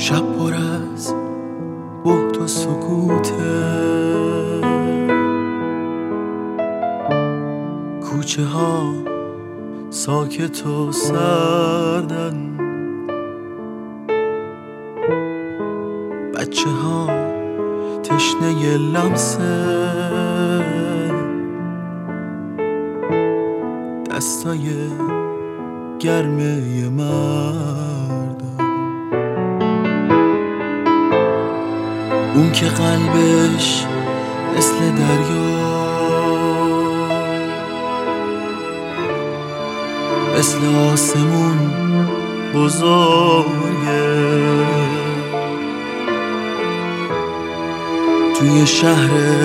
شب پر از بهت و سکوته، کوچه ها ساکت و سردن، بچه ها تشنه لمسه، دستای گرمه مردم، اون که قلبش مثل دریا، مثل آسمون بزرگه، توی شهر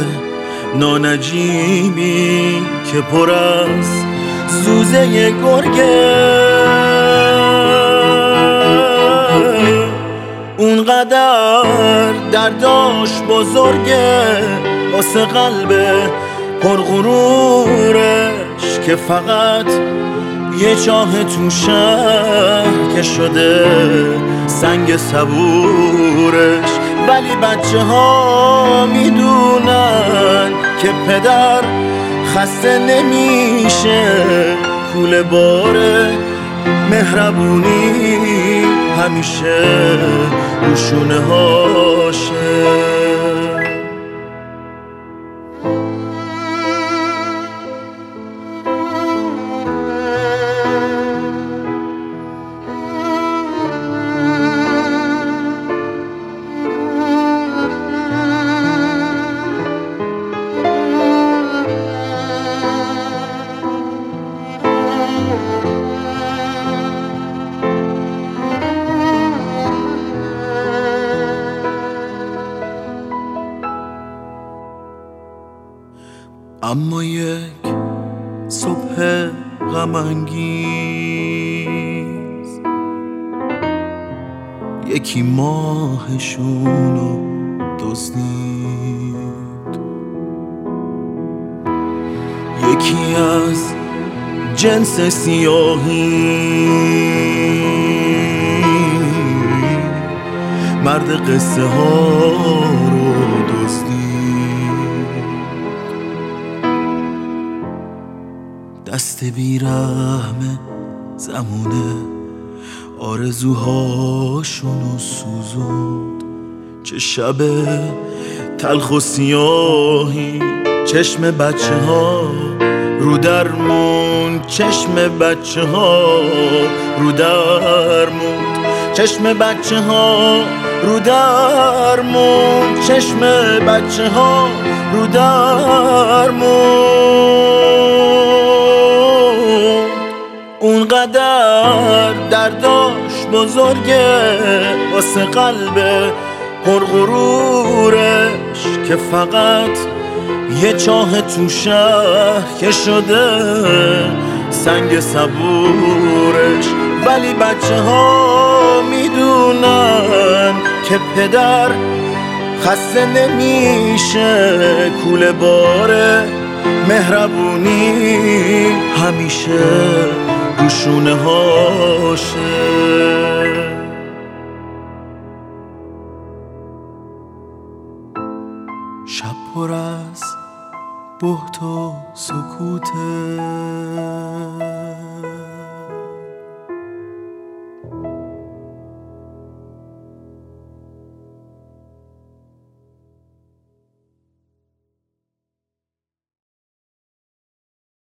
نانجیبی که پر از زوزه گرگه، اونقدر درداش بزرگه واسه قلب پرغرورش که فقط یه چاه تو شهر که شده سنگ صبورش. ولی بچه ها میدونن که پدر خسته نمیشه، کوله باره مهربونی همیشه رو شونه هاشه. اما یک صبح غم انگیز یکی ماهشونو دزدید، یکی از جنس سیاهی مرد قصه ها رو دزدید، دست بیرحم زمونه آرزوهاشونو سوزوند. چه شب تلخ و سیاهی، چشم بچه ها رو درمون، چشم بچه ها رو درمون، چشم بچه ها رو درمون، چشم بچه ها رو درمون. اونقدر درداش بزرگه واسه قلب پرغرورش که فقط یه چاه تو شهر که شده سنگ صبورش. ولی بچه ها میدونن که پدر خسته نمیشه، کوله باره مهربونی همیشه رو شونه هاشه. شب پر از بهت و سکوته،